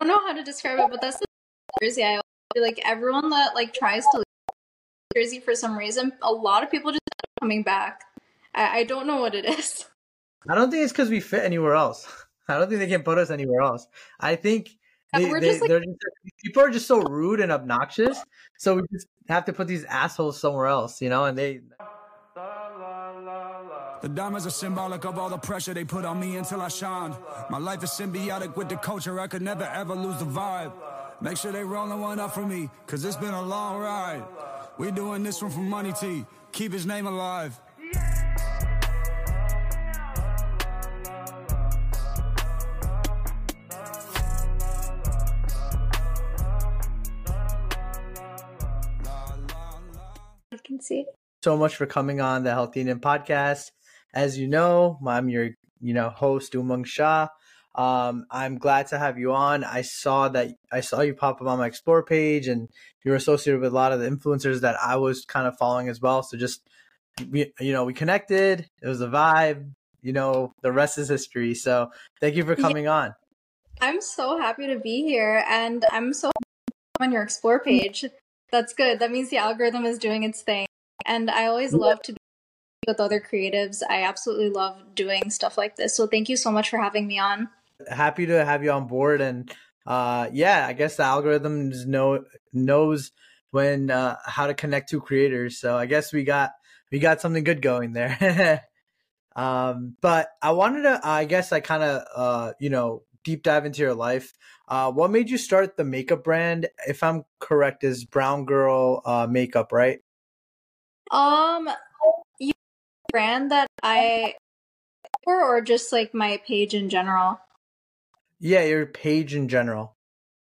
know how to describe it, but that's the Jersey. I feel like everyone that like tries to leave Jersey for some reason, a lot of people just end up coming back. I don't know what it is. I don't think it's because we fit anywhere else. I don't think they can put us anywhere else. I think We're just like, they're just, people are just so rude and obnoxious. So we just have to put these assholes somewhere else, you know. And they. The diamonds are symbolic of all the pressure they put on me until I shined. My life is symbiotic with the culture. I could never ever lose the vibe. Make sure they rolling one up for me, cause it's been a long ride. We doing this one for Money T. Keep his name alive. I can see. So much for coming on the Healthy Indian podcast. As you know, I'm your host Umang Shah. I'm glad to have you on. I saw you pop up on my Explore page, and you're associated with a lot of the influencers that I was kind of following as well. So just we connected. It was a vibe. The rest is history. So thank you for coming on. I'm so happy to be here, and I'm so happy on your Explore page. That's good. That means the algorithm is doing its thing. And I always love to be with other creatives. I absolutely love doing stuff like this. So thank you so much for having me on. Happy to have you on board. And I guess the algorithm knows when how to connect to creators. So I guess we got something good going there. But I wanted to, I guess I kind of, deep dive into your life. What made you start the makeup brand? If I'm correct, is Brown Girl Makeup, right? You brand that I or just like my page in general? Yeah, your page in general.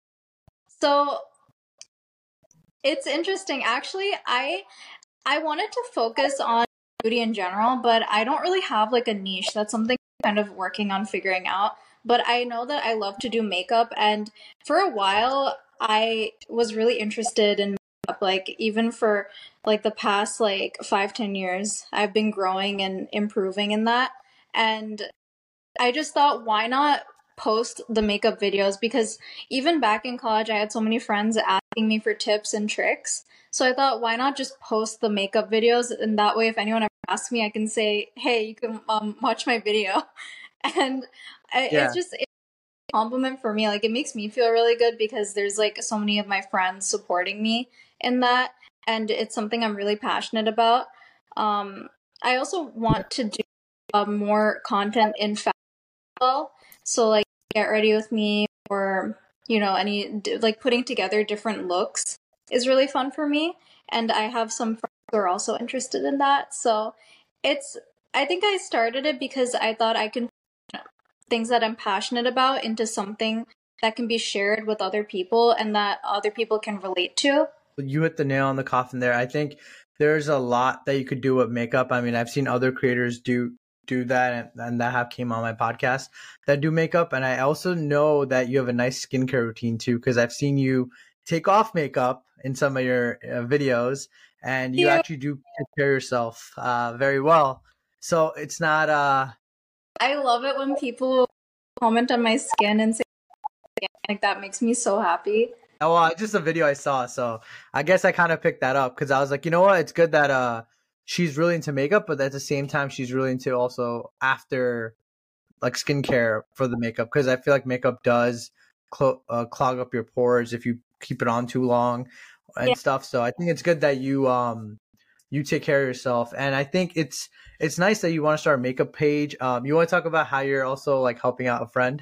So it's interesting. Actually, I wanted to focus on beauty in general, but I don't really have like a niche. That's something I'm kind of working on figuring out. But I know that I love to do makeup, and for a while I was really interested in makeup, like even for like the past like 5-10 years I've been growing and improving in that. And I just thought, why not post the makeup videos? Because even back in college, I had so many friends asking me for tips and tricks. So I thought, why not just post the makeup videos? And that way, if anyone ever asks me, I can say, hey, you can watch my video. And it's just a compliment for me. Like, it makes me feel really good because there's like so many of my friends supporting me in that. And it's something I'm really passionate about. I also want to do more content in fashion as well. So like Get Ready With Me, or any like putting together different looks is really fun for me. And I have some friends who are also interested in that. So I think I started it because I thought I can put things that I'm passionate about into something that can be shared with other people and that other people can relate to. You hit the nail on the coffin there. I think there's a lot that you could do with makeup. I mean, I've seen other creators do that and that have came on my podcast that do makeup. And I also know that you have a nice skincare routine too, because I've seen you take off makeup in some of your videos, and you actually do take care of yourself very well. So it's not I love it when people comment on my skin and say like that makes me so happy. Oh, well, just a video I saw, so I guess I kind of picked that up because I was like, you know what, it's good that she's really into makeup, but at the same time she's really into also after like skincare for the makeup, because I feel like makeup does clog up your pores if you keep it on too long and stuff. So I think it's good that you take care of yourself, and I think it's nice that you want to start a makeup page. You want to talk about how you're also like helping out a friend?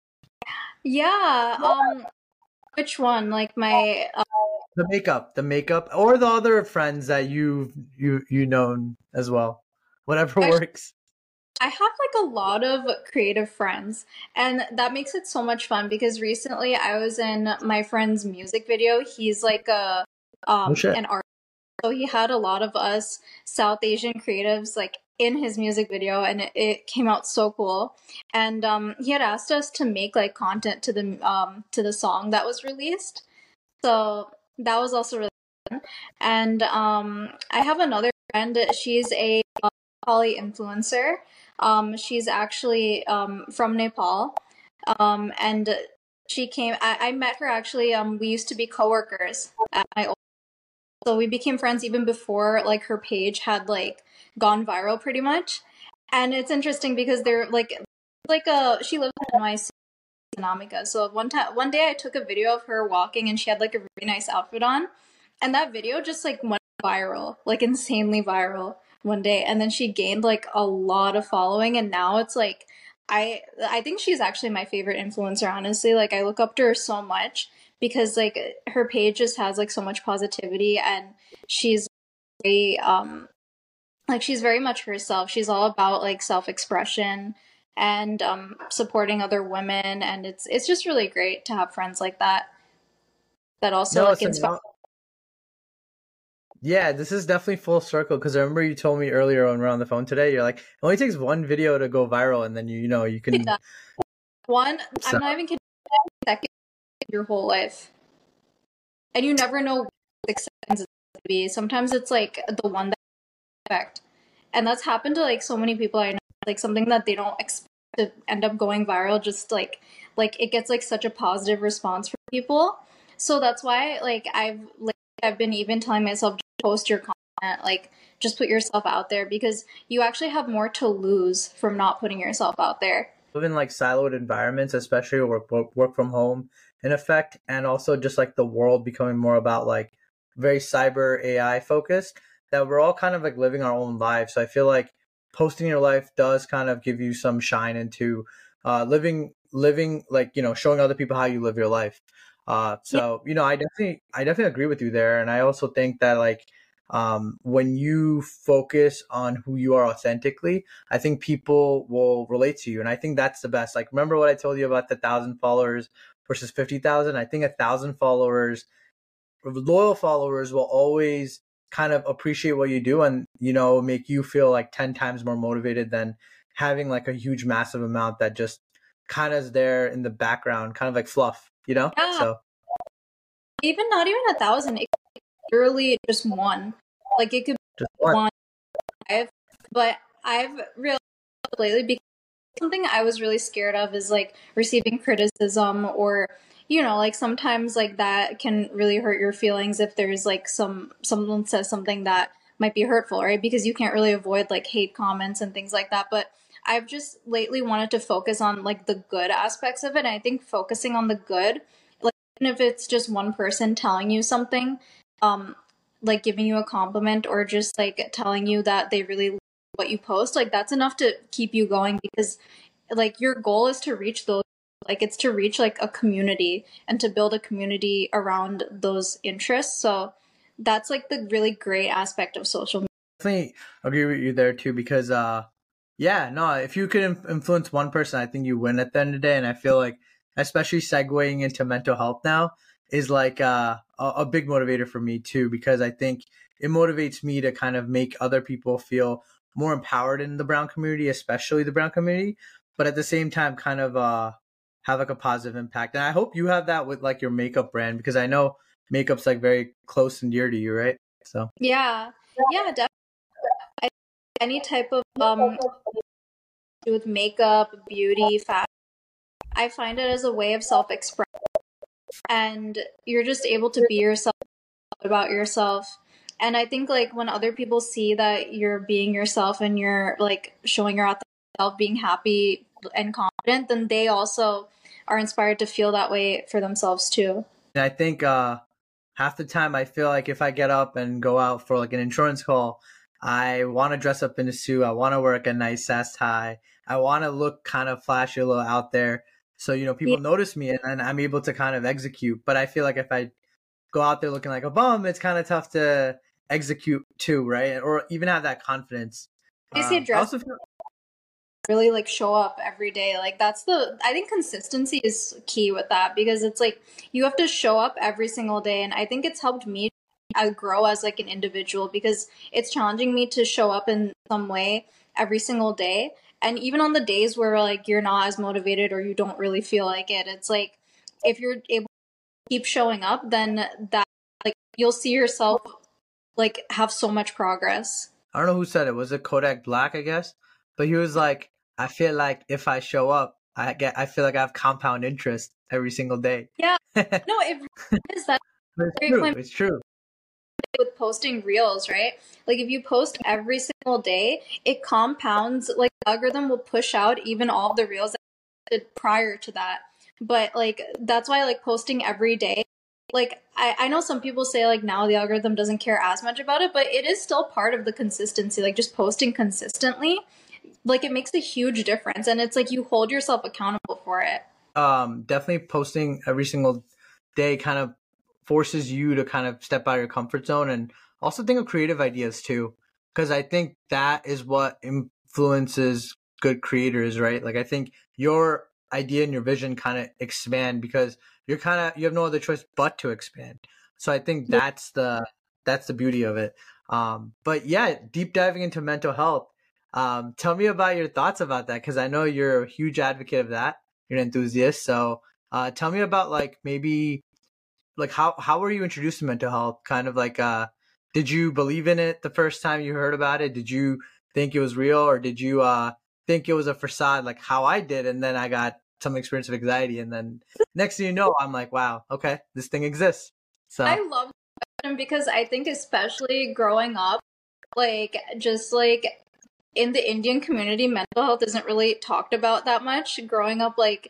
Yeah. Which one? Like my the makeup, or the other friends that you known as well. Whatever works. I have like a lot of creative friends, and that makes it so much fun because recently I was in my friend's music video. He's like an artist, so he had a lot of us South Asian creatives like in his music video, and it came out so cool. And he had asked us to make like content to the song that was released, so that was also really fun. And I have another friend. She's a Nepali influencer. She's actually from Nepal, and she came. I met her actually. We used to be coworkers at my old, so we became friends even before like her page had like gone viral pretty much. And it's interesting because they're like a she lives in NYC, Anamika. So one day I took a video of her walking and she had like a really nice outfit on, and that video just like went viral, like insanely viral one day. And then she gained like a lot of following, and now it's like I think she's actually my favorite influencer, honestly. Like I look up to her so much because like her page just has like so much positivity, and she's very like she's very much herself. She's all about like self-expression and supporting other women, and it's just really great to have friends like that also No, like so inspire. now, yeah, this is definitely full circle because I remember you told me earlier when we were on the phone today, you're like, it only takes one video to go viral, and then you can. Yeah. One, So I'm not even kidding, second your whole life, and you never know what 6 seconds is going to be. Sometimes it's like the one that effect, and that's happened to like so many people I know. Like something that they don't expect to end up going viral, just like it gets like such a positive response from people. So that's why I've been even telling myself, just post your content, like just put yourself out there, because you actually have more to lose from not putting yourself out there. live in like siloed environments, especially work from home in effect, and also just like the world becoming more about like very cyber AI focused, that we're all kind of like living our own lives. So I feel like posting your life does kind of give you some shine into living like showing other people how you live your life. Yeah. So I definitely agree with you there, and I also think that like when you focus on who you are authentically, I think people will relate to you, and I think that's the best. Like, remember what I told you about the 1,000 followers versus 50,000? I think 1,000 followers, loyal followers, will always kind of appreciate what you do, and make you feel like 10 times more motivated than having like a huge, massive amount that just kind of is there in the background, kind of like fluff, Yeah, So even not even 1,000. It could be literally just one. Like it could just be one. one, five. But I've realized lately, because something I was really scared of is like receiving criticism, or like sometimes like that can really hurt your feelings if there's like someone says something that might be hurtful, right? Because you can't really avoid like hate comments and things like that. But I've just lately wanted to focus on like the good aspects of it. And I think focusing on the good, like even if it's just one person telling you something, um like giving you a compliment, or just like telling you that they really like what you post, like that's enough to keep you going, because like your goal is to reach those, like it's to reach like a community and to build a community around those interests. So that's like the really great aspect of social media. Definitely agree with you there too, because yeah, no, if you could influence one person, I think you win at the end of the day. And I feel like especially segueing into mental health now is like a big motivator for me too, because I think it motivates me to kind of make other people feel more empowered in the brown community, especially the brown community, but at the same time kind of have like a positive impact. And I hope you have that with like your makeup brand, because I know makeup's like very close and dear to you, right? So Yeah, yeah, definitely. I, any type of with makeup, beauty, fashion, I find it as a way of self-expression, and you're just able to be yourself, about yourself. And I think like when other people see that you're being yourself and you're like showing your authentic self, being happy and confident, then they also are inspired to feel that way for themselves too. and I think half the time I feel like if I get up and go out for like an insurance call, I want to dress up in a suit. I want to wear like a nice ass tie. I want to look kind of flashy, a little out there. So, Yeah, people notice me, and I'm able to kind of execute. But I feel like if I go out there looking like a bum, it's kind of tough to execute too, right? Or even have that confidence. they say I dress also feel really like show up every day. Like that's the I think consistency is key with that, because it's like you have to show up every single day, and I think it's helped me grow as like an individual, because it's challenging me to show up in some way every single day. And even on the days where like you're not as motivated or you don't really feel like it, it's like if you're able to keep showing up, then that like you'll see yourself like have so much progress. I don't know who said it. Was it Kodak Black, I guess? But he was like, I feel like if I show up, I feel like I have compound interest. every single day. Yeah. No, it really is that. It's true. With posting reels, right? Like if you post every single day, it compounds. Like the algorithm will push out even all the reels that did prior to that. But like that's why like posting every day, like I know some people say like now the algorithm doesn't care as much about it, but it is still part of the consistency. Like just posting consistently, like it makes a huge difference, and it's like you hold yourself accountable for it. Definitely posting every single day kind of forces you to kind of step out of your comfort zone and also think of creative ideas too. Because I think that is what influences good creators, right? Like I think your idea and your vision kind of expand because you have no other choice but to expand. So I think that's the beauty of it. But yeah, deep diving into mental health. Tell me about your thoughts about that because I know you're a huge advocate of that. You're an enthusiast. So tell me about like maybe like how were you introduced to mental health? Kind of like did you believe in it the first time you heard about it? Did you think it was real or did you think it was a facade like how I did and then I got some experience of anxiety and then next thing you know I'm like, wow, okay, this thing exists. So I love that question because I think especially growing up, like just like in the Indian community, mental health isn't really talked about that much. Growing up, like,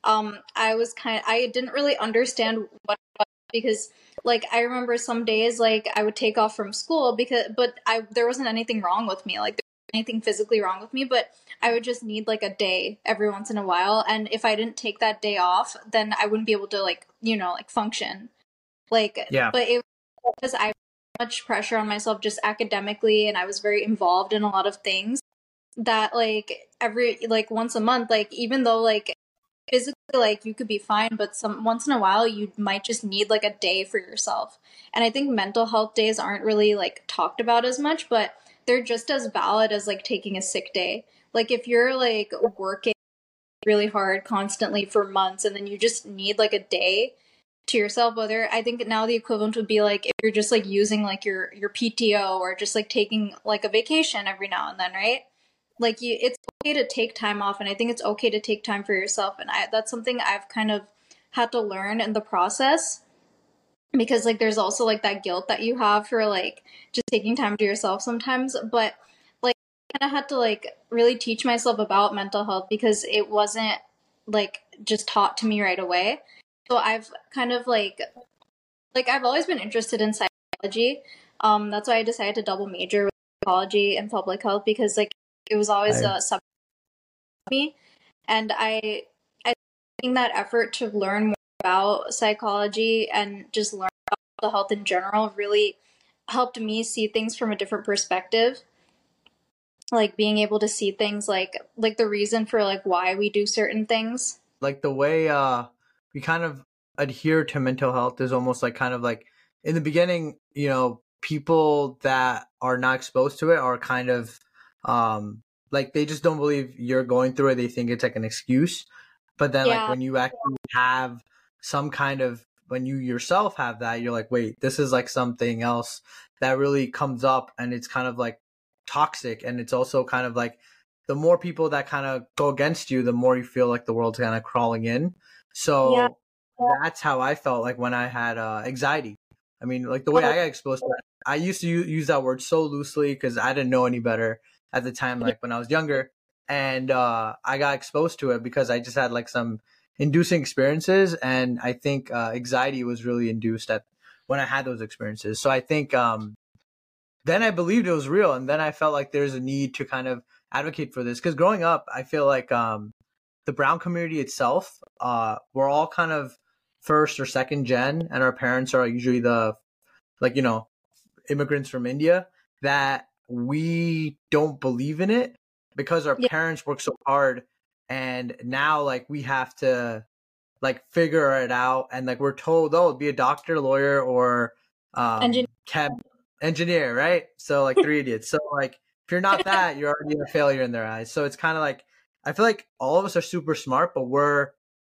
I didn't really understand what it was because, like, I remember some days, like, I would take off from school but there wasn't anything wrong with me, like, there wasn't anything physically wrong with me, but I would just need, like, a day every once in a while, and if I didn't take that day off, then I wouldn't be able to, like, like, function. Like, yeah. But it was because I had much pressure on myself just academically, and I was very involved in a lot of things that like once a month, like even though like physically like you could be fine, but once in a while you might just need like a day for yourself. And I think mental health days aren't really like talked about as much, but they're just as valid as like taking a sick day. Like if you're like working really hard constantly for months and then you just need like a day to yourself, whether I think now the equivalent would be like if you're just like using like your PTO or just like taking like a vacation every now and then, right? Like it's okay to take time off, and I think it's okay to take time for yourself, and that's something I've kind of had to learn in the process because like there's also like that guilt that you have for like just taking time to yourself sometimes, but like I kind of had to like really teach myself about mental health because it wasn't like just taught to me right away. So I've kind of like I've always been interested in psychology. That's why I decided to double major with psychology and public health because like it was always a subject for me, and I think that effort to learn more about psychology and just learn about mental health in general really helped me see things from a different perspective. Like being able to see things like the reason for like why we do certain things. Like the way we kind of adhere to mental health is almost like kind of like in the beginning, people that are not exposed to it are kind of like they just don't believe you're going through it. They think it's like an excuse. But then like when you actually have some kind of, when you yourself have that, you're like, wait, this is like something else that really comes up and it's kind of like toxic. And it's also kind of like the more people that kind of go against you, the more you feel like the world's kind of crawling in. So that's how I felt like when I had anxiety. I mean, like the way I got exposed to it, I used to use that word so loosely because I didn't know any better at the time, like when I was younger. And I got exposed to it because I just had like some inducing experiences. And I think anxiety was really induced when I had those experiences. So I think then I believed it was real. And then I felt like there's a need to kind of advocate for this. Because growing up, I feel like the brown community itself, we're all kind of first or second gen. And our parents are usually immigrants from India, that we don't believe in it because our parents work so hard, and now like we have to like figure it out, and like we're told, oh, be a doctor, lawyer, or engineer, right? So like 3 idiots. So like if you're not that, you're already a failure in their eyes. So it's kind of like I feel like all of us are super smart, but we're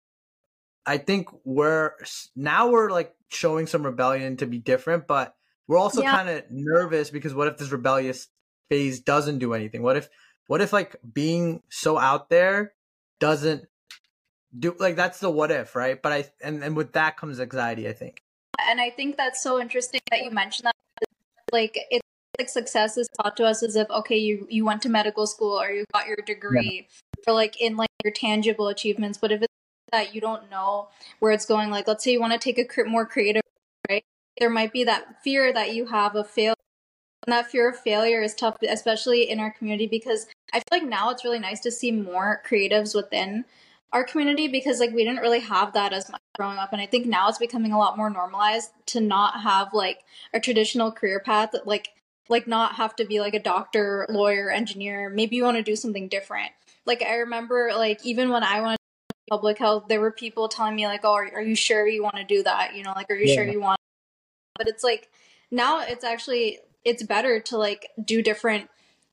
like showing some rebellion to be different, but we're also kind of nervous because what if this rebellious phase doesn't do anything? What if like being so out there doesn't do like that's the what if, right? But and with that comes anxiety, I think. And I think that's so interesting that you mentioned that. Like it's like success is taught to us as if, okay, you went to medical school or you got your degree, or like in like your tangible achievements. But if it's that you don't know where it's going, like let's say you want to take a more creative, right? There might be that fear that you have of failure. And that fear of failure is tough, especially in our community, because I feel like now it's really nice to see more creatives within our community, because like we didn't really have that as much growing up. And I think now it's becoming a lot more normalized to not have like a traditional career path, like not have to be like a doctor, lawyer, engineer. Maybe you want to do something different. Like I remember like even when I wanted to do public health, there were people telling me like, oh, are you sure you want to do that? You know, like, are you sure you want? But it's like now it's better to like do different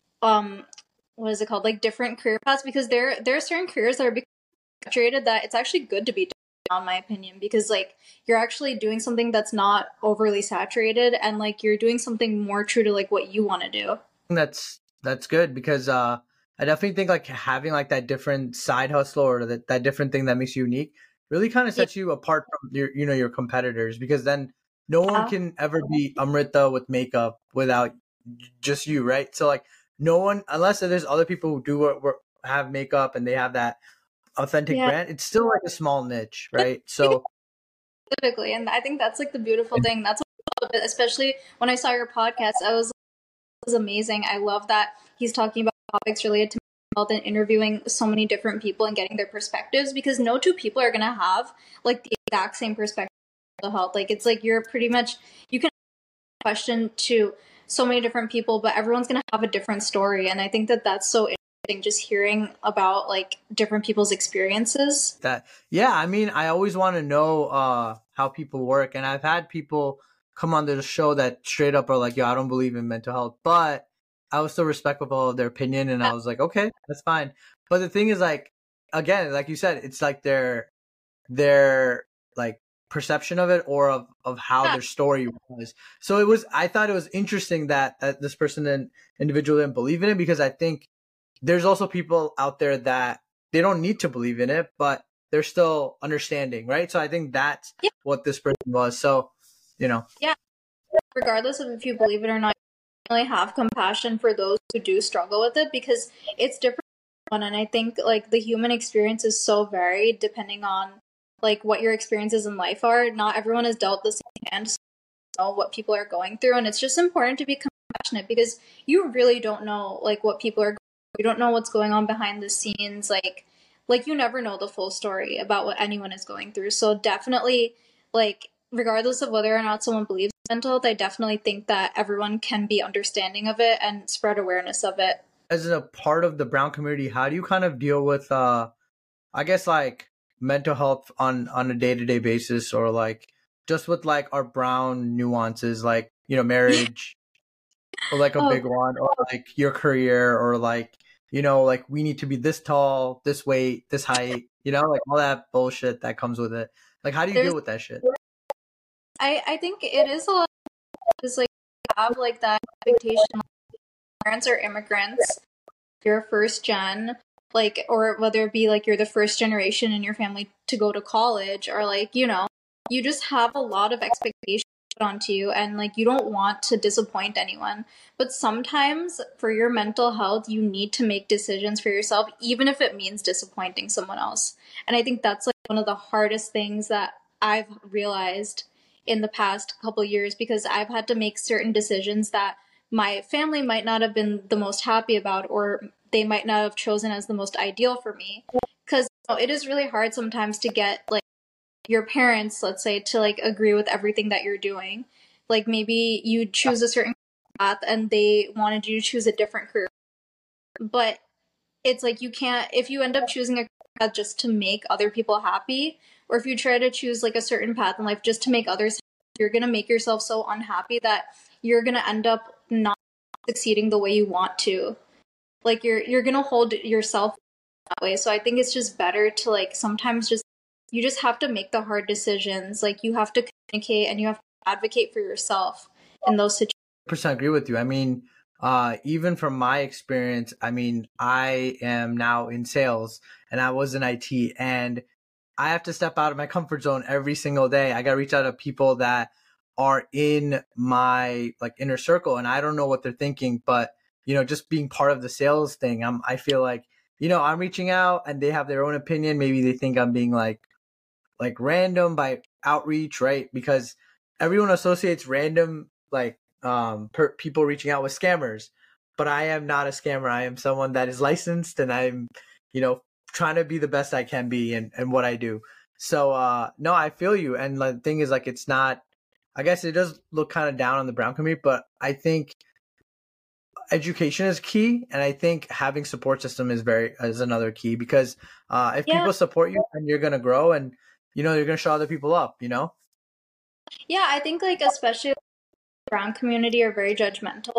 what is it called, like different career paths, because there are certain careers that are becoming saturated that it's actually good to be done, in my opinion, because like you're actually doing something that's not overly saturated, and like you're doing something more true to like what you want to do. That's good, because I definitely think like having like that different side hustle or that different thing that makes you unique really kind of sets you apart from your competitors, because then no one can ever be Amrita with makeup without just you, right? So like no one, unless there's other people who do have makeup and they have that authentic brand, it's still like a small niche, right? So specifically, and I think that's like the beautiful thing. That's what I love it, especially when I saw your podcast. I was amazing. I love that he's talking about topics related to mental health and interviewing so many different people and getting their perspectives, because no two people are going to have like the exact same perspective on mental health. Like it's like you're pretty much, you can ask a question to so many different people, but everyone's going to have a different story. And I think that that's so interesting, just hearing about like different people's experiences. I mean, I always want to know how people work, and I've had people come on the show that straight up are like, yo, I don't believe in mental health, but I was still respectful of their opinion, and I was like, okay, that's fine. But the thing is, like, again, like you said, it's like their like perception of it, or of how their story was. So I thought it was interesting that this person and individual didn't believe in it, because I think there's also people out there that they don't need to believe in it, but they're still understanding, right? So I think that's what this person was. So, regardless of if you believe it or not, you really have compassion for those who do struggle with it, because it's different. And I think like the human experience is so varied depending on like what your experiences in life are. Not everyone is dealt the same hand, so you know what people are going through, and it's just important to be compassionate, because you really don't know like what people are going through. You don't know what's going on behind the scenes, like you never know the full story about what anyone is going through. So definitely, like regardless of whether or not someone believes in mental health, I definitely think that everyone can be understanding of it and spread awareness of it. As a part of the Brown community, how do you kind of deal with I guess like mental health on a day-to-day basis, or like just with like our Brown nuances, like marriage or like a big one, or like your career, or like like we need to be this tall, this weight, this height, like all that bullshit that comes with it. Like how do you deal with that shit? I think it is a lot of, is like have like that expectation, like, parents are immigrants, you're first gen, like, or whether it be like you're the first generation in your family to go to college, or like you just have a lot of expectations put onto you, and like you don't want to disappoint anyone. But sometimes for your mental health, you need to make decisions for yourself, even if it means disappointing someone else. And I think that's like one of the hardest things that I've realized in the past couple years, because I've had to make certain decisions that my family might not have been the most happy about, or they might not have chosen as the most ideal for me. Because it is really hard sometimes to get like your parents, let's say, to like agree with everything that you're doing. Like maybe you choose a certain path and they wanted you to choose a different career. But it's like you can't, if you end up choosing a path just to make other people happy, or if you try to choose like a certain path in life just to make others happy, you're going to make yourself so unhappy that you're going to end up not succeeding the way you want to. Like you're going to hold yourself that way. So I think it's just better to like sometimes you just have to make the hard decisions. Like you have to communicate and you have to advocate for yourself in those situations. 100% agree with you. I mean, even from my experience, I mean, I am now in sales and I was in IT, and I have to step out of my comfort zone every single day. I got to reach out to people that are in my like inner circle, and I don't know what they're thinking, but just being part of the sales thing, I feel like, I'm reaching out and they have their own opinion. Maybe they think I'm being like random by outreach, right? Because everyone associates random like people reaching out with scammers, but I am not a scammer. I am someone that is licensed, and I'm trying to be the best I can be in what I do. So no, I feel you. And the thing is, like, it's not, I guess it does look kind of down on the brown community, but I think education is key, and I think having support system is another key, because if people support you, then you're gonna grow, and you're gonna show other people up. Yeah, I think like especially the brown community are very judgmental.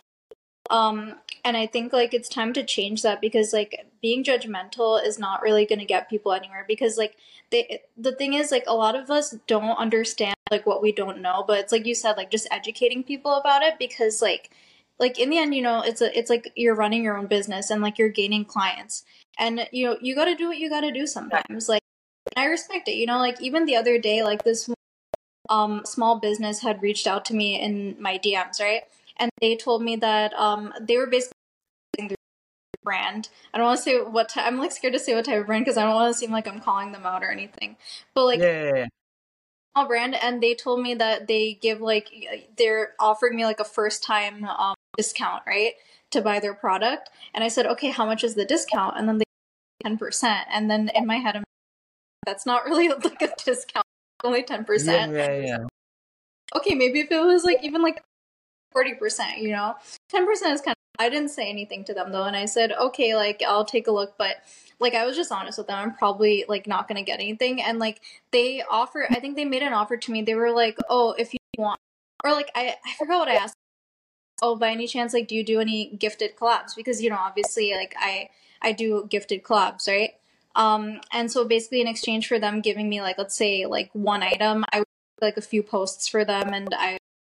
And I think like it's time to change that, because like being judgmental is not really going to get people anywhere, because like the thing is, like, a lot of us don't understand like what we don't know, but it's like you said, like just educating people about it, because like in the end, it's like you're running your own business and like you're gaining clients, and you got to do what you got to do sometimes. Like, I respect it, like even the other day, like this small business had reached out to me in my DMs, right? And they told me that they were basically their brand. I don't want to say what I'm like scared to say what type of brand, because I don't want to seem like I'm calling them out or anything. But like, small brand, and they told me that they give like, they're offering me like a first time discount, right, to buy their product. And I said, okay, how much is the discount? And then they 10%. And then in my head, that's not really like a discount, only 10%. Yeah. Okay, maybe if it was like even like 40%, 10% is kind of, I didn't say anything to them though. And I said, okay, like I'll take a look, but like I was just honest with them. I'm probably like not going to get anything. And like I think they made an offer to me. They were like, oh, if you want, or like, I forgot what I asked. Oh, by any chance, like, do you do any gifted collabs? Because, obviously like I do gifted collabs, right? And so basically in exchange for them giving me like, let's say like one item, I would do, like a few posts for them, and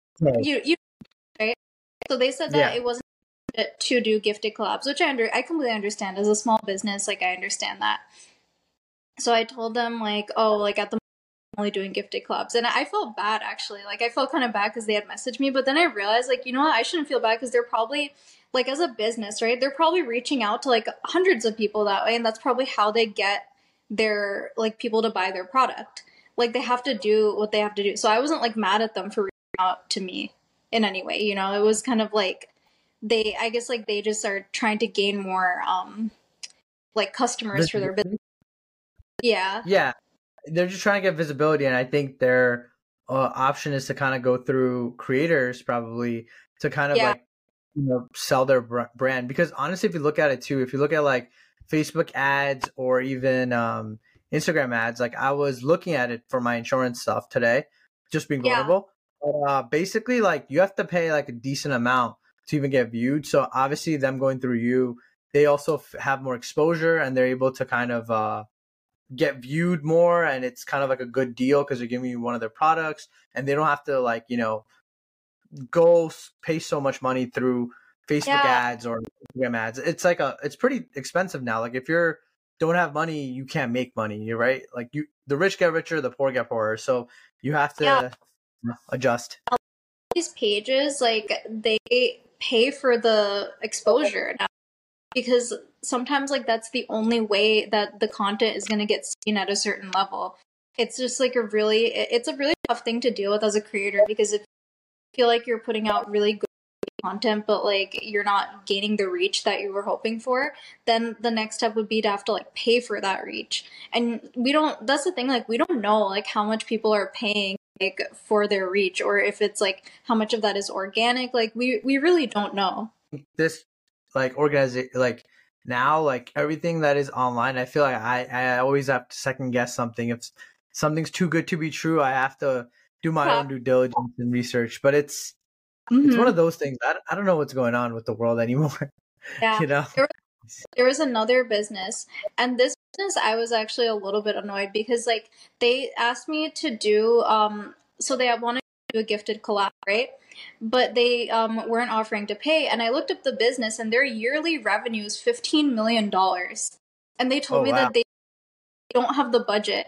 right? So they said that it wasn't to do gifted collabs, which I completely understand. As a small business, like I understand that. So I told them like, oh, like at the moment I'm only doing gifted collabs, and I felt bad actually. Like I felt kind of bad because they had messaged me, but then I realized like, what, I shouldn't feel bad, because they're probably like, as a business, right? They're probably reaching out to like hundreds of people that way, and that's probably how they get their like people to buy their product. Like they have to do what they have to do. So I wasn't like mad at them for reaching out to me in any way, it was kind of like I guess like they just are trying to gain more like customers for their business. Yeah, they're just trying to get visibility, and I think their option is to kind of go through creators, probably, to kind of like sell their brand. Because honestly, if you look at it too, if you look at like Facebook ads or even Instagram ads, like I was looking at it for my insurance stuff today, just being vulnerable. Basically, like you have to pay like a decent amount to even get viewed. So obviously them going through you, they also have more exposure, and they're able to kind of get viewed more, and it's kind of like a good deal because they're giving you one of their products, and they don't have to like go pay so much money through Facebook ads or Instagram ads. It's like it's pretty expensive now. Like if you don't have money, you can't make money, right? Like the rich get richer, the poor get poorer. So you have to adjust. These pages, like they pay for the exposure now, because sometimes like that's the only way that the content is going to get seen at a certain level. It's just like it's a really tough thing to deal with as a creator, because if you feel like you're putting out really good content but like you're not gaining the reach that you were hoping for, then the next step would be to have to like pay for that reach. And that's the thing, like we don't know like how much people are paying like for their reach, or if it's like how much of that is organic. Like we really don't know. This like organization, like now, like everything that is online, I feel like I always have to second guess something. If something's too good to be true, I have to do my own due diligence and research. But it's one of those things. I don't know what's going on with the world anymore. Yeah. There was another business, and this business I was actually a little bit annoyed because like they asked me to do so they wanted to do a gifted collab, right? But they weren't offering to pay, and I looked up the business, and their yearly revenue is $15 million, and they told me that they don't have the budget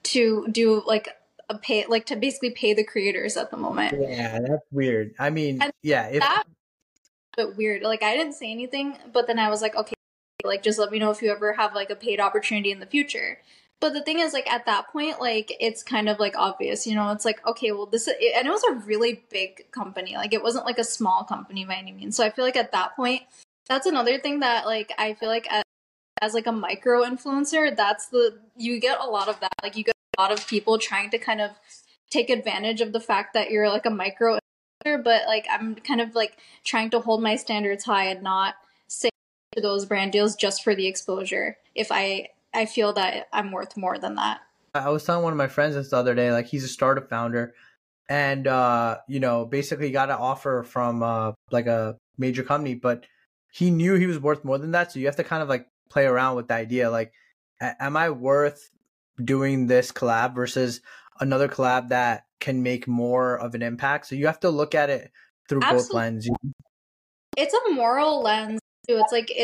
to do like a pay, like to basically pay the creators at the moment. Yeah, that's weird. I mean, And yeah, if that's a bit weird. Like I didn't say anything, but then I was like, okay, like just let me know if you ever have like a paid opportunity in the future. But the thing is, like at that point, like it's kind of like obvious, you know, it's like, okay, well this is, and it was a really big company. Like it wasn't like a small company by any means. So I feel like at that point, that's another thing that like I feel like as like a micro influencer, you get a lot of that. Like you get a lot of people trying to kind of take advantage of the fact that you're like a micro influencer, but like I'm kind of like trying to hold my standards high and not say to those brand deals just for the exposure if I feel that I'm worth more than that. I was telling one of my friends this the other day, like he's a startup founder, and you know, basically got an offer from like a major company, but he knew he was worth more than that. So you have to kind of like play around with the idea, like, am I worth doing this collab versus another collab that can make more of an impact? So you have to look at it through both lenses. It's a moral lens too. It's like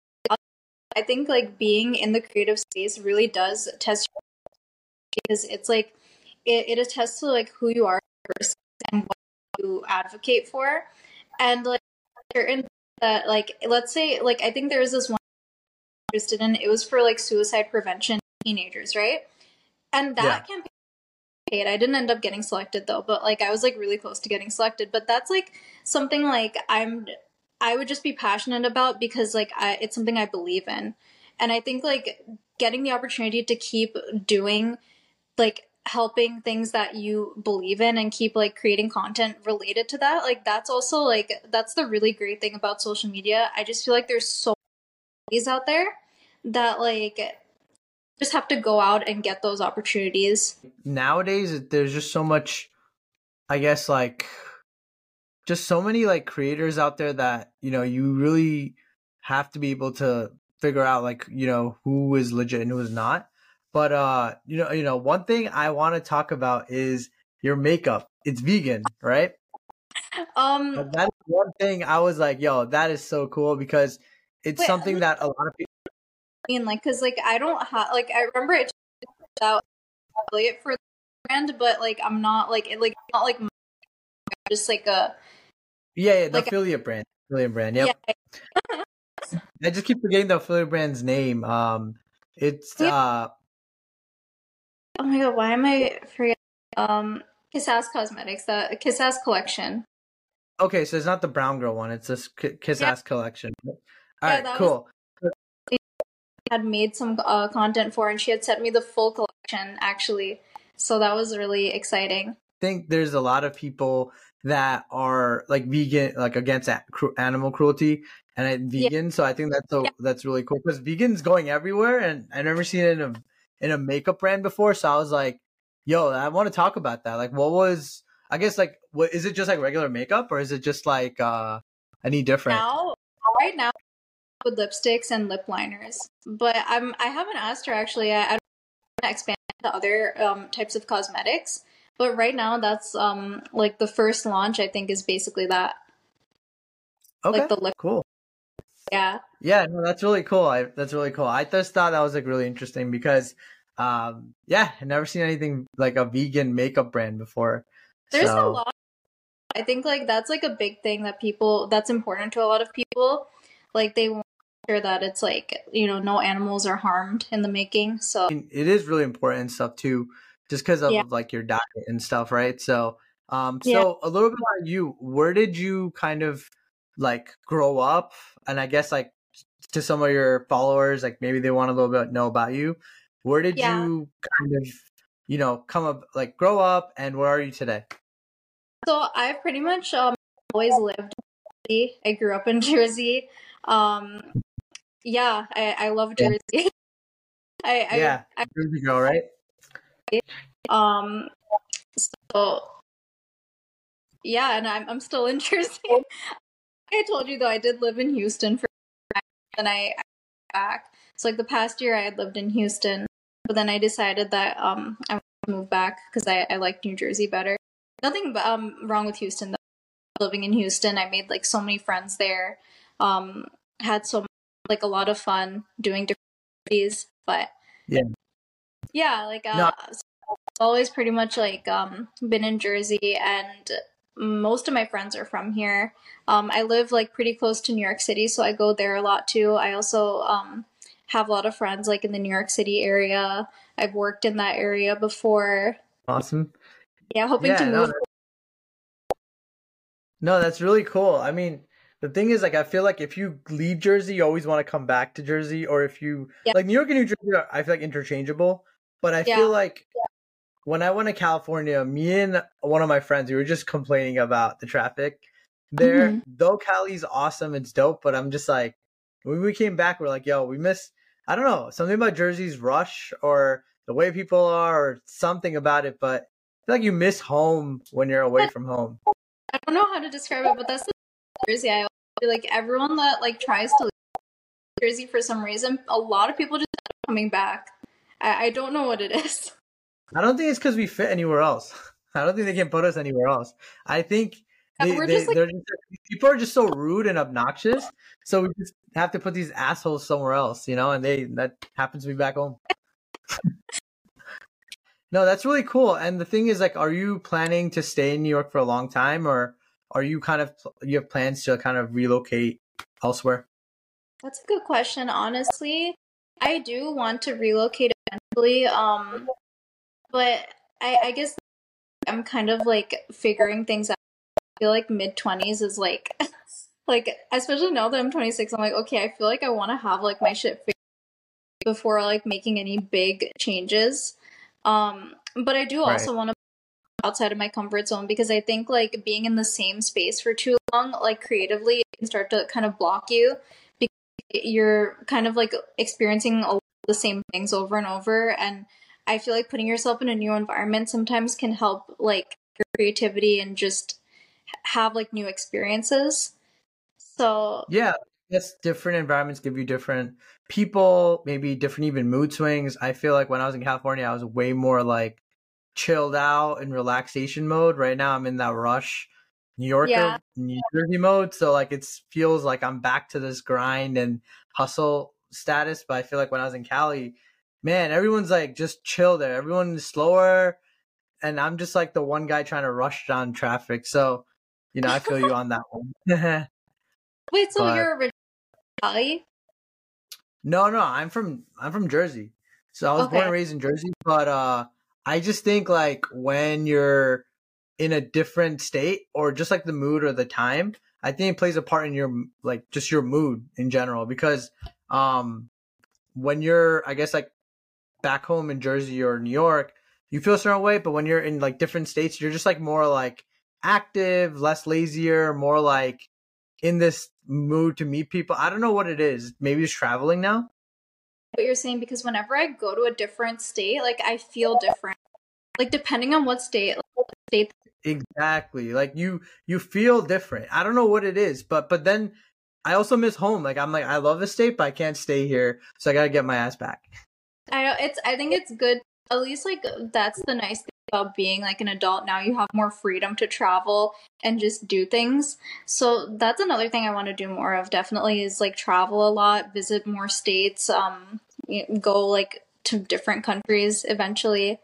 I think like being in the creative space really does test because it's like it attests to like who you are first and what you advocate for, and like certain that like let's say like I think there's this one I'm interested in. It was for like suicide prevention teenagers, right? And that campaign paid. I didn't end up getting selected though, but like I was like really close to getting selected. But that's like something like I would just be passionate about because like it's something I believe in, and I think like getting the opportunity to keep doing like helping things that you believe in and keep like creating content related to that, like that's also like that's the really great thing about social media. I just feel like there's so many ways out there that like just have to go out and get those opportunities. Nowadays there's just so much, I guess, like just so many like creators out there that, you know, you really have to be able to figure out like, you know, who is legit and who is not. But you know, one thing I want to talk about is your makeup. It's vegan, right? But that's one thing I was like, yo, that is so cool because it's something that a lot of people like because like I don't have like I remember it out affiliate for the brand, but like I'm not like it like not like just like a the like affiliate brand. Yep. Yeah. I just keep forgetting the affiliate brand's name. It's oh my god, why am I forgetting? Kiss Ass Cosmetics, the Kiss Ass collection. Okay, so it's not the brown girl one; it's this Kiss Ass collection. All right, cool. Had made some content for, and she had sent me the full collection actually, so that was really exciting. I think there's a lot of people that are like vegan, like against animal cruelty and vegan. So I think that's really cool because vegan's going everywhere, and I never seen it in a makeup brand before. So I was like, yo, I want to talk about that. Like, what was, I guess, like, what is it? Just like regular makeup, or is it just like any different? Right now, with lipsticks and lip liners, but I haven't asked her actually. I don't want to expand to other types of cosmetics, but right now that's like the first launch. I think is basically that. Okay, like the lip. Cool. Yeah. Yeah, no, that's really cool. That's really cool. I just thought that was like really interesting because, yeah, I've never seen anything like a vegan makeup brand before. There's a lot. I think like that's like a big thing that's important to a lot of people. Like they want to make sure that it's like, you know, no animals are harmed in the making. So it is really important and stuff too, just because of like your diet and stuff, right? So, so a little bit about you. Where did you kind of like grow up? And I guess like to some of your followers, like maybe they want a little bit know about you. Where did you kind of, you know, come up, like grow up, and where are you today? So I've pretty much always lived in Jersey. I grew up in Jersey. Yeah, I love Jersey. Jersey girl, right? So yeah, and I'm still in Jersey. I told you though, I did live in Houston for and I back. So like the past year I had lived in Houston, but then I decided that I wanted to move back because I liked New Jersey better. Nothing wrong with Houston though. Living in Houston, I made like so many friends there. Had so like a lot of fun doing different activities, but yeah, like always pretty much like been in Jersey, and most of my friends are from here. I live like pretty close to New York City, so I go there a lot too. I also have a lot of friends like in the New York City area. I've worked in that area before. Awesome. Yeah, hoping to Yeah, move. no, that's really cool. I mean, the thing is, like, I feel like if you leave Jersey, you always want to come back to Jersey, or if you Yeah. like New York and New Jersey, I feel like interchangeable. But I Yeah. feel like when I went to California, me and one of my friends, we were just complaining about the traffic there. Mhm. Though Cali's awesome, it's dope, but I'm just like, when we came back, we're like, yo, we miss, I don't know, something about Jersey's rush or the way people are or something about it, but I feel like you miss home when you're away from home. I don't know how to describe it, but that's the Jersey. I feel like everyone that like tries to leave Jersey for some reason, a lot of people just end up coming back. I don't know what it is. I don't think it's because we fit anywhere else. I don't think they can put us anywhere else. I think We're just like, people are just so rude and obnoxious, so we just have to put these assholes somewhere else, you know. And that happens to be back home. No, that's really cool. And the thing is, like, are you planning to stay in New York for a long time, or are you you have plans to kind of relocate elsewhere? that's a good question. Honestly, I do want to relocate eventually. But I guess I'm kind of like figuring things out. I feel like mid-20s is like like especially now that I'm 26, I'm like, okay, I feel like I want to have like my shit figured before like making any big changes. But I do Right. also want to outside of my comfort zone, because I think like being in the same space for too long, like creatively, it can start to kind of block you, because you're kind of like experiencing all the same things over and over. And I feel like putting yourself in a new environment sometimes can help like your creativity and just have like new experiences. So Yeah, yes, different environments give you different people, maybe different even mood swings. I feel like when I was in California, I was way more like chilled out in relaxation mode. Right now, I'm in that rush, yeah, New Jersey mode. So like it feels like I'm back to this grind and hustle status. But I feel like when I was in Cali, man, everyone's like just chill there. Everyone's slower, and I'm just like the one guy trying to rush down traffic. So, you know, I feel you on that one. wait, so But you're originally Cali? no, I'm from Jersey. So I was born Okay. and raised in Jersey, but I just think like when you're in a different state or just like the mood or the time, I think it plays a part in your like just your mood in general because um when you're I guess like back home in Jersey or New York, you feel a certain way, but when you're in like different states, you're just like more like active, less lazier, more like in this mood to meet people. I don't know what it is. Maybe it's traveling now. What you're saying, because whenever I go to a different state, like I feel different. Like depending on what state, like, what state. Exactly. Like you feel different. I don't know what it is, but then I also miss home. Like I'm like I love the state, but I can't stay here, so I gotta get my ass back. I know I think it's good. At least like that's the nice thing about being like an adult now. You have more freedom to travel and just do things. So that's another thing I want to do more of. Definitely is like travel a lot, visit more states, go like to different countries eventually.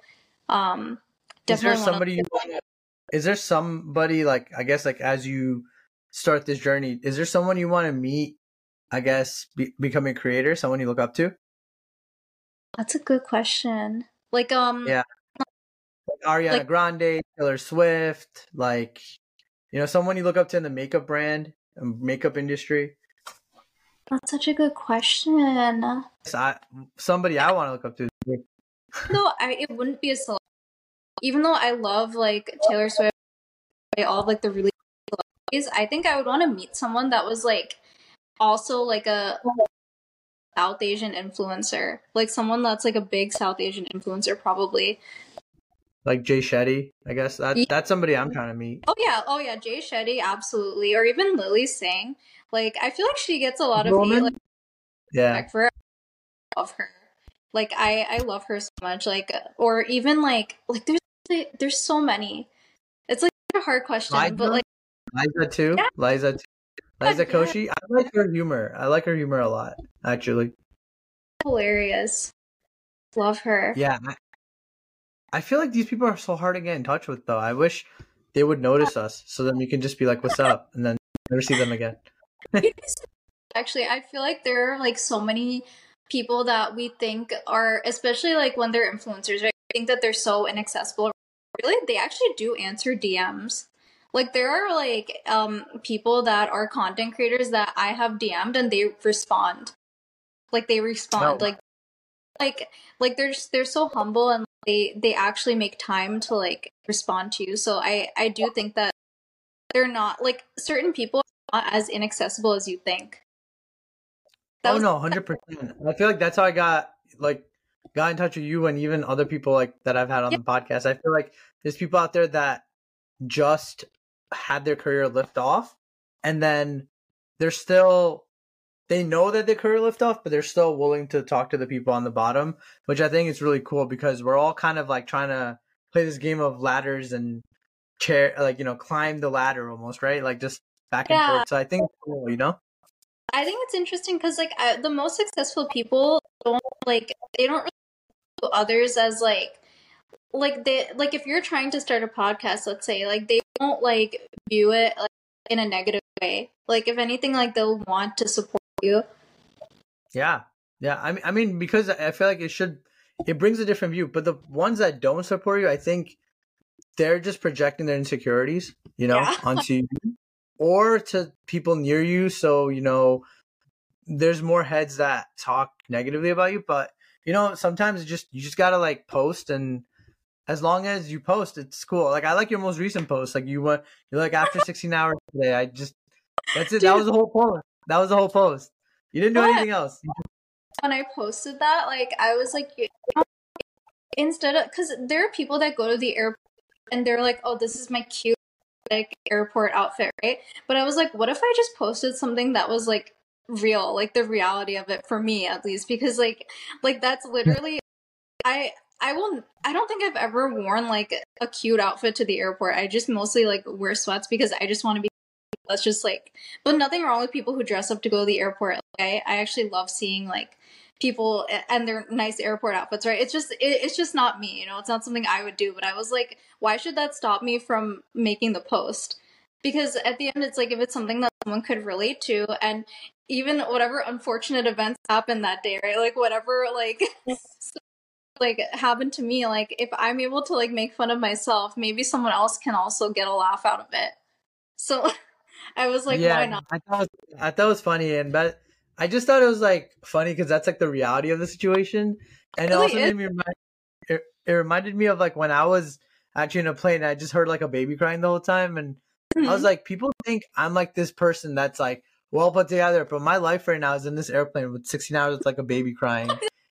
Is there Definitely want to. somebody is there somebody like I guess like as you start this journey, is there someone you want to meet, I guess, becoming a creator, someone you look up to? That's a good question. Like Yeah. Like Ariana like Grande, Taylor Swift, like someone you look up to in the makeup brand, makeup industry. that's such a good question. So somebody I want to look up to. Though it wouldn't be a celebrity. Even though I love like Taylor Swift, all of like the really celebrities, I think I would want to meet someone that was like also like a South Asian influencer, like someone that's like a big South Asian influencer, probably. Like Jay Shetty, I guess that's somebody I'm trying to meet. Oh yeah, Jay Shetty, absolutely, or even Lily Singh. Like I feel like she gets a lot of Woman? hate. Like Yeah, respect for her. I love her. Like I love her so much. Like or even like there's so many. It's like a hard question, but like Liza too. yeah, Liza yeah, Koshy. I like her humor. I like her humor a lot, actually. hilarious. Love her. Yeah, I feel like these people are so hard to get in touch with, though. I wish they would notice us so then we can just be like, "What's up?" and then never see them again. Actually, I feel like there are like so many people that we think are, especially like when they're influencers, right? I think that they're so inaccessible. Really, they actually do answer DMs. Like there are like people that are content creators that I have DM'd and they respond. Like they respond. No. Like they're so humble and they actually make time to like respond to you. So I do think that they're not like certain people are not as inaccessible as you think. Oh no, 100%. I feel like that's how I got in touch with you and even other people like that I've had on the podcast. I feel like there's people out there that just had their career lift off, and then they know that their career lift off, but they're still willing to talk to the people on the bottom, which I think is really cool because we're all kind of like trying to play this game of ladders and climb the ladder almost, right? Like just back and forth. So I think it's cool, I think it's interesting because like the most successful people don't they don't really do others as like they like if you're trying to start a podcast, let's say, like they don't like view it like in a negative way. Like if anything, like they'll want to support you. Yeah. I mean, because I feel like it brings a different view. But the ones that don't support you, I think they're just projecting their insecurities, onto you or to people near you. So, there's more heads that talk negatively about you. But, sometimes you just got to like post, and as long as you post, it's cool. Like I like your most recent post. Like you're like after 16 hours today. That's it. Dude, that was the whole post. That was the whole post. You didn't do anything else. When I posted that, like I was like, instead of, because there are people that go to the airport and they're like, oh, this is my cute like airport outfit, right? But I was like, what if I just posted something that was like real, like the reality of it for me at least, because like that's literally I don't think I've ever worn like a cute outfit to the airport. I just mostly like wear sweats because I just want to be, that's just like, but nothing wrong with people who dress up to go to the airport. Like, I actually love seeing like people and their nice airport outfits, right? It's just not me, it's not something I would do. But I was like, why should that stop me from making the post? Because at the end, it's like if it's something that someone could relate to, and even whatever unfortunate events happened that day, right? Like whatever like like happened to me, like if I'm able to like make fun of myself, maybe someone else can also get a laugh out of it. So I was like, why not? I thought it was funny, but I just thought it was like funny because that's like the reality of the situation, and it also made me it reminded me of like when I was actually in a plane and I just heard like a baby crying the whole time, and I was like, people think I'm like this person that's like well put together, but my life right now is in this airplane with 16 hours with like a baby crying.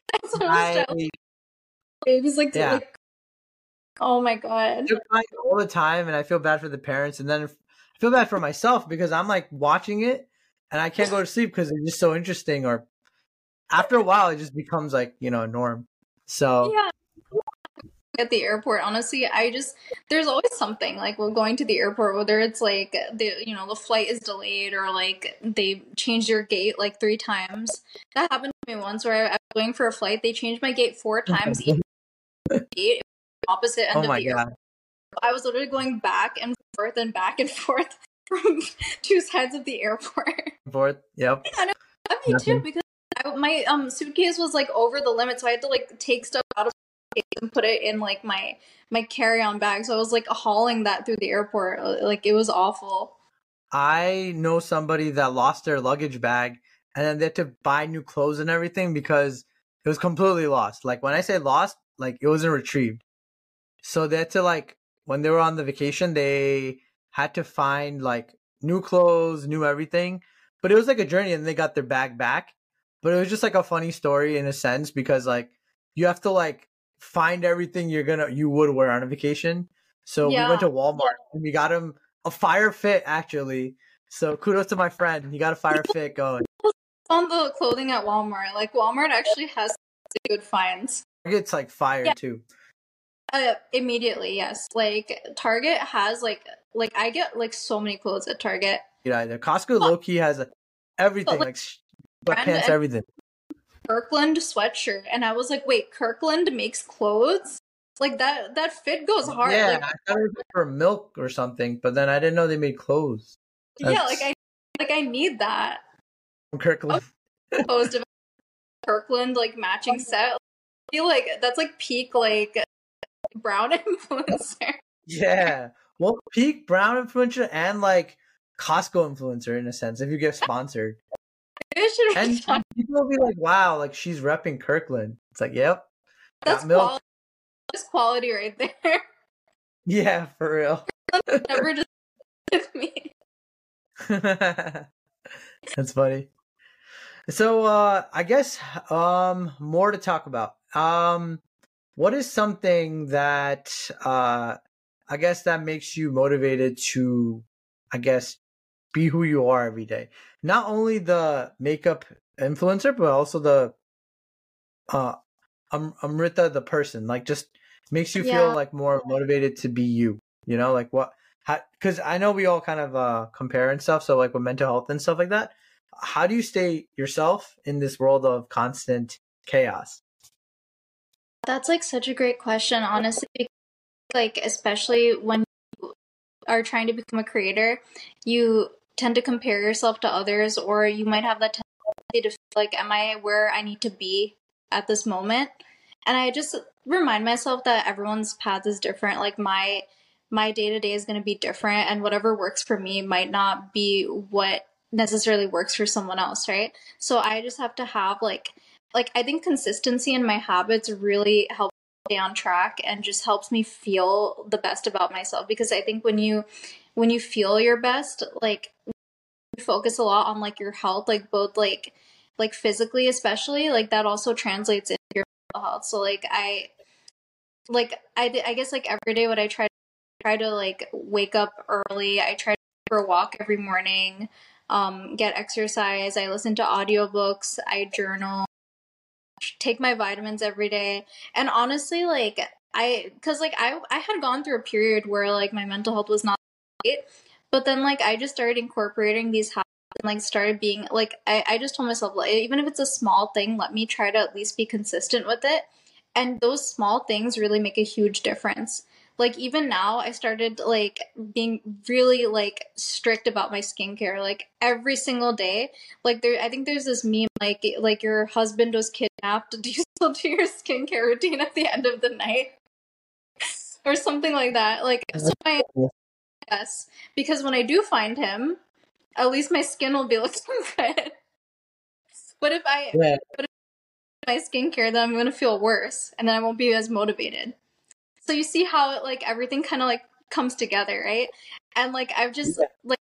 Babies like to like, oh my god, they're crying all the time, and I feel bad for the parents, and then I feel bad for myself because I'm like watching it and I can't go to sleep because it's just so interesting. Or after a while, it just becomes like a norm. So yeah. At the airport, honestly, there's always something like we're going to the airport, whether it's like the flight is delayed or like they changed your gate like 3 times. That happened to me once where I was going for a flight. They changed my gate 4 times. Gate opposite end of the airport. I was literally going back and forth from 2 sides of the airport. Yep. And it was me too because my suitcase was like over the limit, so I had to like take stuff out of and put it in like my carry-on bag. So I was like hauling that through the airport. Like it was awful. I know somebody that lost their luggage bag and then they had to buy new clothes and everything because it was completely lost. Like when I say lost, like it wasn't retrieved. So they had to like when they were on the vacation, they had to find like new clothes, new everything. But it was like a journey and they got their bag back. But it was just like a funny story in a sense because like you have to like find everything you would wear on a vacation. So we went to Walmart and we got him a fire fit actually. So kudos to my friend. He got a fire fit going. On the clothing at Walmart. Like Walmart actually has good finds. Target's like fire too. Immediately, yes. Like Target has like I get like so many clothes at Target. Yeah, the Costco low-key has everything, like sweatpants, everything. Kirkland sweatshirt, and I was like, wait, Kirkland makes clothes? Like that fit goes hard. Yeah, Like I thought it was for milk or something, but then I didn't know they made clothes. yeah, That's I need that. from Kirkland. Opposed to Kirkland like matching set. I feel like that's like peak like brown influencer. Yeah. Well, peak brown influencer and like Costco influencer in a sense, if you get sponsored. It should And be fun. people will be like, wow, like she's repping Kirkland. It's like, yep, That's got milk. quality. That's quality right there. Yeah, for real. Never just with me. That's funny. So I guess more to talk about. What is something that I guess that makes you motivated to, I guess, be who you are every day? Not only the makeup influencer, but also the Amrita the person. Like, just makes you feel Yeah. like more motivated to be you. You know, like what? Because I know we all kind of compare and stuff. So like with mental health and stuff like that, how do you stay yourself in this world of constant chaos? That's like such a great question, honestly. Like, especially when you are trying to become a creator, you tend to compare yourself to others, or you might have that tendency to feel like, am I where I need to be at this moment? And I just remind myself that everyone's path is different. Like my day to day is going to be different, and whatever works for me might not be what necessarily works for someone else, right? So I just have to have like I think consistency in my habits really helps stay on track and just helps me feel the best about myself, because I think when you feel your best, like you focus a lot on like your health, like both like physically especially, like that also translates into your mental health. So I guess like every day what I try to like wake up early. I try to go for a walk every morning, get exercise. I listen to audiobooks. I journal, take my vitamins every day. And honestly, like I had gone through a period where like my mental health was not great, but then like I just started incorporating these habits and like started being like I just told myself, like, even if it's a small thing, let me try to at least be consistent with it. And those small things really make a huge difference. Like even now I started like being really like strict about my skincare, like every single day. Like I think there's this meme like your husband was kidnapped, do you still do your skincare routine at the end of the night or something like that? Like so yes, because when I do find him, at least my skin will be looking good. But if I Yeah. my skincare, then I'm gonna feel worse, and then I won't be as motivated. So you see how it, like everything kind of like comes together, right? And like I've just like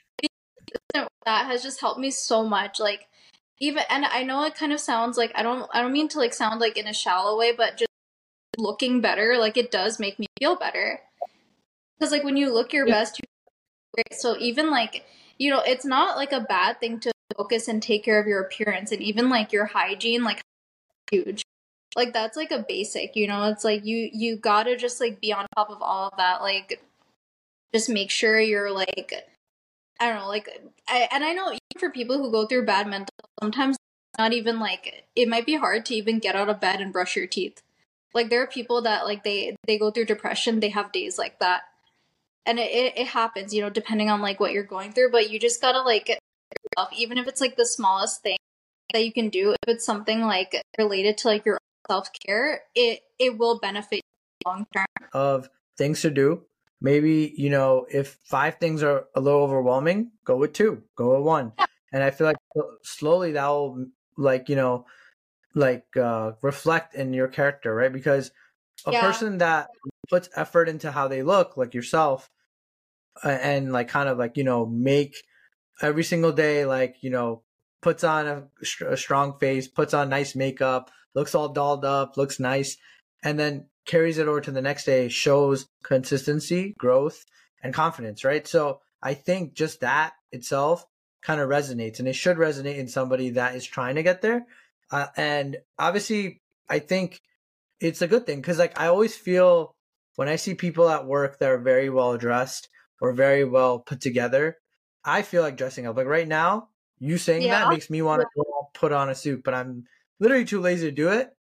that has just helped me so much. Like even, and I know it kind of sounds like I don't mean to like sound like in a shallow way, but just looking better, like it does make me feel better. Because like when you look your best, you feel great. So even like, you know, it's not like a bad thing to focus and take care of your appearance, and even like your hygiene, like huge. Like that's like a basic, you know, it's like you gotta just like be on top of all of that. Like just make sure you're like, I don't know, like I know even for people who go through bad mental, sometimes not even like, it might be hard to even get out of bed and brush your teeth. Like there are people that like they go through depression, they have days like that. And it happens, you know, depending on like what you're going through, but you just gotta like, even if it's like the smallest thing that you can do, if it's something like related to like your self-care, it will benefit you long term. Of things to do. Maybe, you know, if 5 things are a little overwhelming, go with 2, go with 1. And I feel like slowly that will like, you know, like reflect in your character, right? Because a person that puts effort into how they look, like yourself, and like kind of like, you know, make every single day, like, you know, puts on a strong face, puts on nice makeup, looks all dolled up, looks nice, and then carries it over to the next day, shows consistency, growth, and confidence, right? So I think just that itself kind of resonates, and it should resonate in somebody that is trying to get there. And obviously, I think it's a good thing, because like I always feel when I see people at work that are very well dressed or very well put together, I feel like dressing up. Like right now, you saying that makes me want to put on a suit, but I'm literally too lazy to do it.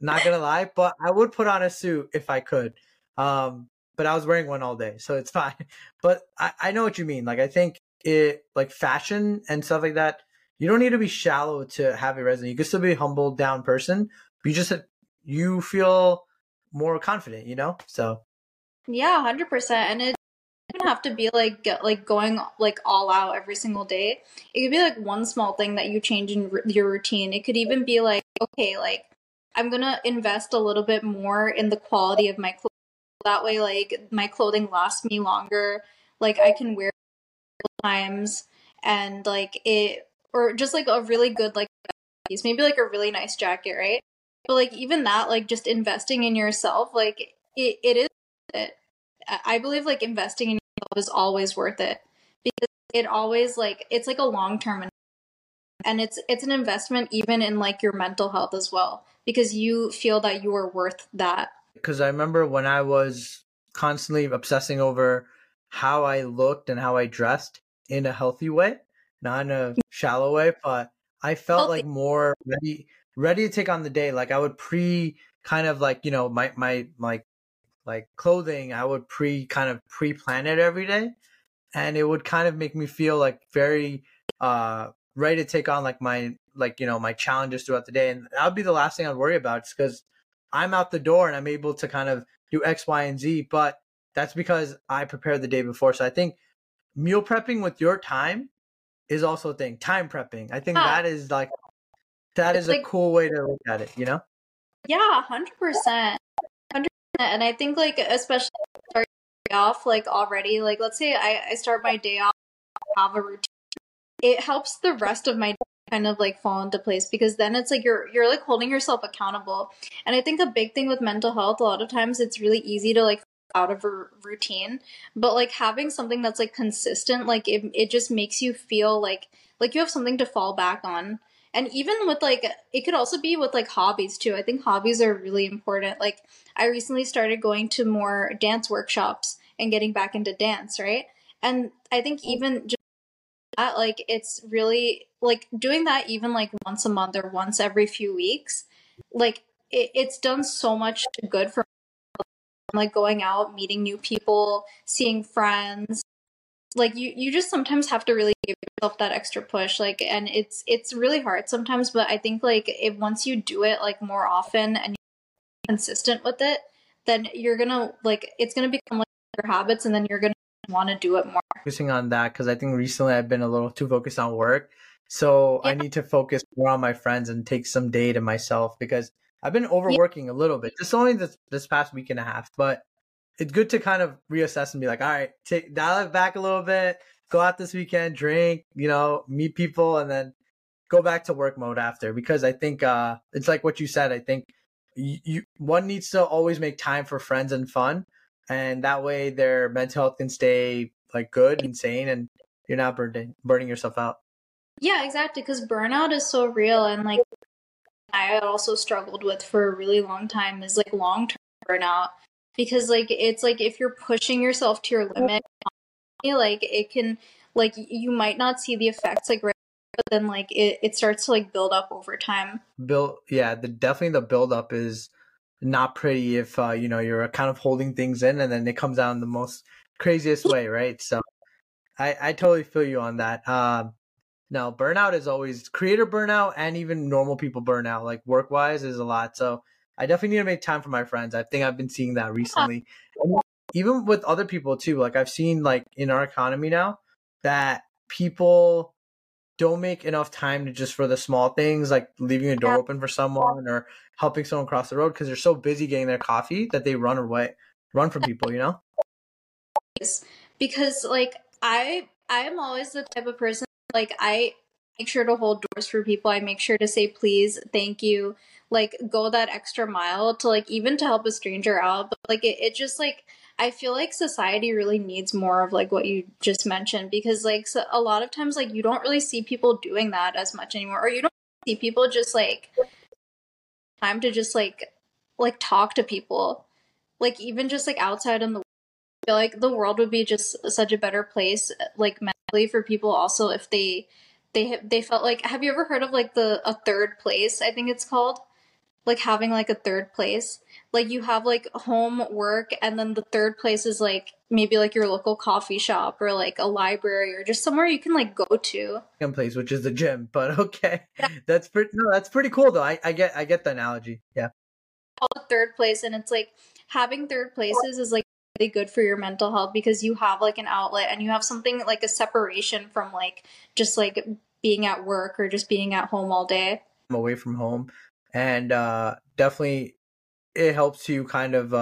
not gonna lie, but I would put on a suit if I could. But I was wearing one all day, so it's fine. But I know what you mean. Like, I think it, like fashion and stuff like that, you don't need to be shallow to have it resonate. You can still be a humble, down person. But you feel more confident, you know? So Yeah, 100%. And it doesn't have to be like going like all out every single day. It could be like one small thing that you change in your routine. It could even be like, okay, like I'm gonna invest a little bit more in the quality of my clothes. That way, like my clothing lasts me longer. Like I can wear it times, and like it, or just like a really good like piece, maybe like a really nice jacket, right? But like even that, like just investing in yourself, like it is it. I believe like investing in yourself is always worth it, because it always like it's like a long term, and it's an investment even in like your mental health as well, because you feel that you are worth that. because I remember when I was constantly obsessing over how I looked and how I dressed in a healthy way, not in a shallow way, but I felt Healthy. like more ready to take on the day. Like I would kind of like, my clothing, I would pre-plan it every day, and it would kind of make me feel like very ready to take on like my challenges throughout the day, and that would be the last thing I'd worry about, just because I'm out the door and I'm able to kind of do X, Y, and Z. But that's because I prepared the day before. So I think meal prepping with your time is also a thing. Time prepping, I think Yeah, that it's is a like cool way to look at it, you know? yeah, 100%. 100%. And I think like especially starting off like already, like let's say I start my day off, have a routine, it helps the rest of my day kind of like fall into place, because then it's like you're like holding yourself accountable. And I think a big thing with mental health, a lot of times it's really easy to like out of a routine, but like having something that's like consistent, like it just makes you feel like you have something to fall back on. And even with like it could also be with like hobbies too. I think hobbies are really important. Like I recently started going to more dance workshops and getting back into dance, right? And I think even just that, like it's really like doing that even like once a month or once every few weeks, like it's done so much good for like going out, meeting new people, seeing friends. Like you just sometimes have to really give yourself that extra push, like, and it's really hard sometimes, but I think like if once you do it like more often and you're consistent with it, then you're gonna like it's gonna become like your habits, and then you're gonna want to do it more. Focusing on that, because I think recently I've been a little too focused on work. So Yeah, I need to focus more on my friends and take some day to myself, because I've been yeah, overworking a little bit. Just only this past week and a half, but it's good to kind of reassess and be like, all right, dial it back a little bit, go out this weekend, drink, meet people, and then go back to work mode after. Because I think it's like what you said. I think one needs to always make time for friends and fun, and that way their mental health can stay like good and sane, and you're not burning yourself out. yeah, exactly. Because burnout is so real, and like I also struggled with for a really long time is like long term burnout, because like it's like if you're pushing yourself to your limit, like it can like you might not see the effects like right, but then like it starts to like build up over time. Yeah, definitely the build up is not pretty if you're kind of holding things in and then it comes out in the most craziest way, right? So I totally feel you on that. No, burnout is always creator burnout, and even normal people burnout, like work wise, is a lot. So I definitely need to make time for my friends. I think I've been seeing that Yeah, recently, even with other people too. Like I've seen like in our economy now that people don't make enough time to just for the small things, like leaving a door yeah, open for someone or helping someone cross the road, because they're so busy getting their coffee that they run from people, you know? because like I am always the type of person like I make sure to hold doors for people. I make sure to say please, thank you, like go that extra mile to like even to help a stranger out. But like it just like I feel like society really needs more of like what you just mentioned, because like so a lot of times like you don't really see people doing that as much anymore, or you don't see people just like time to just like talk to people, like even just like outside in the feel like the world would be just such a better place, like mentally for people also if they felt like, have you ever heard of like the a third place, I think it's called? like having like a third place. Like you have like home, work, and then the third place is like maybe like your local coffee shop or like a library or just somewhere you can like go to. Second place, which is the gym, but okay. That's pretty cool though. I get the analogy. Yeah. Call it third place, and it's like having third places is like really good for your mental health because you have like an outlet and you have something like a separation from like just like being at work or just being at home all day. I'm away from home, and definitely it helps you kind of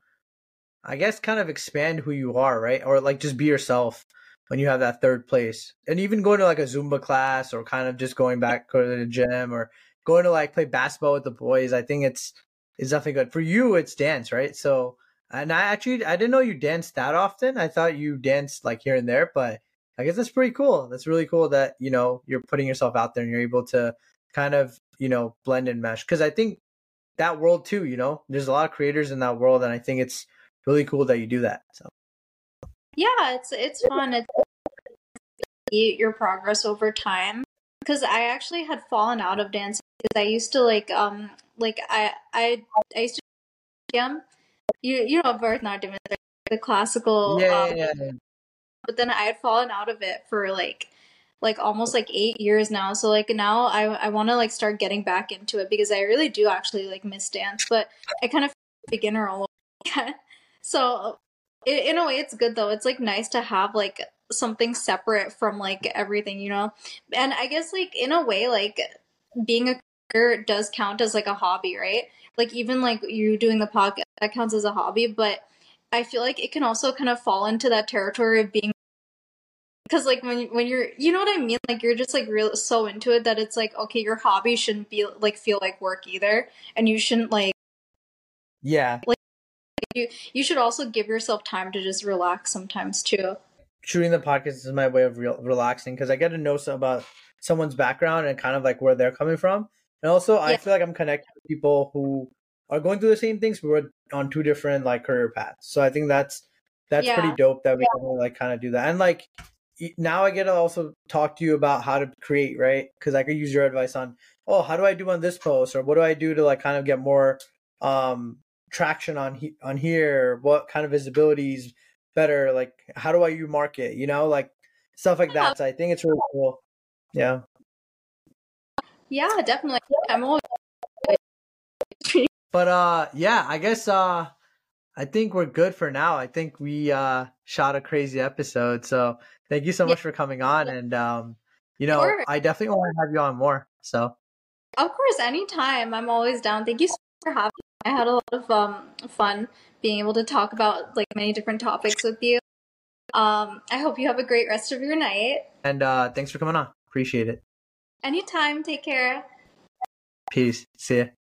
I guess kind of expand who you are, right? Or like just be yourself when you have that third place. And even going to like a Zumba class or kind of just going back to the gym or going to like play basketball with the boys, I think it's definitely good. For you, it's dance, right? So, and I didn't know you danced that often. I thought you danced like here and there, but I guess that's pretty cool. That's really cool that, you know, you're putting yourself out there and you're able to kind of, you know, blend and mesh. Because I think that world too, you know, there's a lot of creators in that world, and I think it's really cool that you do that. So yeah, it's fun. It's see your progress over time because I actually had fallen out of dancing because I used to like I used to jam. You know Bharatanatyam, the classical yeah. but then I had fallen out of it for like almost like 8 years now. So like now I want to like start getting back into it because I really do actually like miss dance, but I kind of feel beginner all over again. So in a way it's good though. It's like nice to have like something separate from like everything, you know? And I guess like in a way like being a career does count as like a hobby, right? Like even like you doing the podcast that counts as a hobby, but I feel like it can also kind of fall into that territory of being because like when you're you know what I mean, like you're just like real so into it that it's like okay, your hobby shouldn't be like feel like work either, and you shouldn't like Yeah. you should also give yourself time to just relax sometimes too. Shooting the podcast is my way of relaxing because I get to know about someone's background and kind of like where they're coming from. And also, I feel like I'm connected with people who are going through the same things, but we're on two different like career paths. So I think that's pretty dope that we can like kind of do that. And like now I get to also talk to you about how to create, right? Because I could use your advice on, oh, how do I do on this post, or what do I do to like kind of get more traction on here? What kind of visibility is better? Like how do I you market? You know, like stuff like that. So I think it's really cool. Yeah. Yeah, definitely. I'm always But yeah, I guess I think we're good for now. I think we shot a crazy episode. So thank you so much for coming on, and you know, Sure. I definitely want to have you on more. So Of course, anytime. I'm always down. Thank you so much for having me. I had a lot of fun being able to talk about like many different topics with you. I hope you have a great rest of your night. and thanks for coming on. Appreciate it. Anytime. Take care. Peace. See ya.